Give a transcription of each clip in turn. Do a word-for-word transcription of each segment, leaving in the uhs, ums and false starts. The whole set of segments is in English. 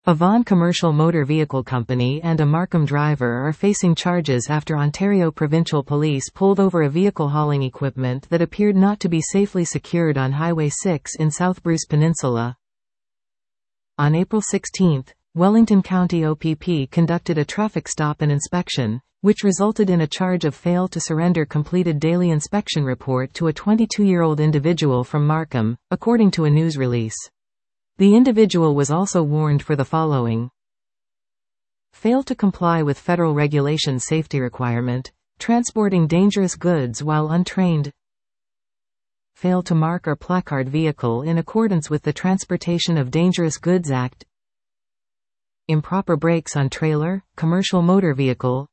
A Vaughan commercial motor vehicle company and a Markham driver are facing charges after Ontario Provincial Police pulled over a vehicle hauling equipment that appeared not to be safely secured on Highway six in South Bruce Peninsula. On April sixteenth, Wellington County O P P conducted a traffic stop and inspection, which resulted in a charge of fail to surrender completed daily inspection report to a twenty-two-year-old individual from Markham, according to a news release. The individual was also warned for the following: fail to comply with federal regulations safety requirement, transporting dangerous goods while untrained, fail to mark or placard vehicle in accordance with the Transportation of Dangerous Goods Act, improper brakes on trailer, commercial motor vehicle,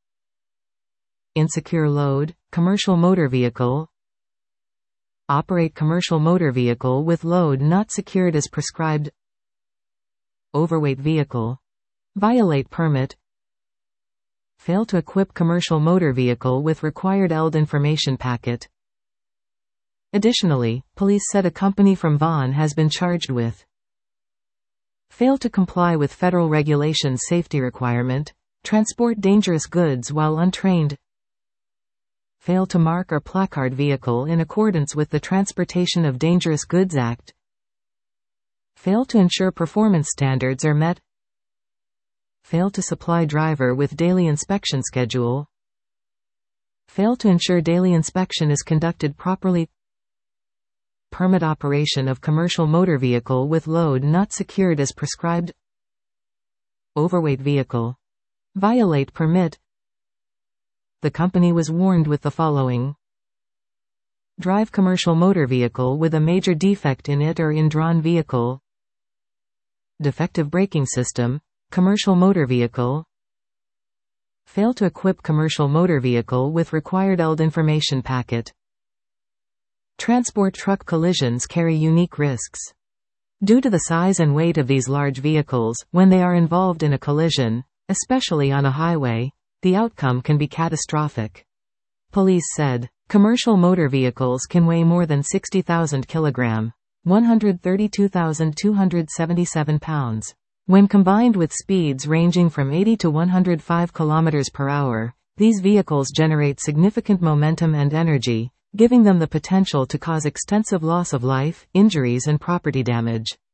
insecure load, commercial motor vehicle, operate commercial motor vehicle with load not secured as prescribed, overweight vehicle, violate permit, fail to equip commercial motor vehicle with required L D information packet. Additionally, police said a company from Vaughan has been charged with fail to comply with federal regulations safety requirement, transport dangerous goods while untrained, fail to mark or placard vehicle in accordance with the Transportation of Dangerous Goods Act, fail to ensure performance standards are met, fail to supply driver with daily inspection schedule, fail to ensure daily inspection is conducted properly, permit operation of commercial motor vehicle with load not secured as prescribed, overweight vehicle, violate permit. The company was warned with the following: drive commercial motor vehicle with a major defect in it or in drawn vehicle, defective braking system, commercial motor vehicle, fail to equip commercial motor vehicle with required L D information packet. Transport truck collisions carry unique risks. Due to the size and weight of these large vehicles, when they are involved in a collision, especially on a highway, the outcome can be catastrophic. Police said, commercial motor vehicles can weigh more than sixty thousand kilograms, one hundred thirty-two thousand two hundred seventy-seven pounds. When combined with speeds ranging from eighty to one hundred five kilometers per hour, these vehicles generate significant momentum and energy, giving them the potential to cause extensive loss of life, injuries and property damage.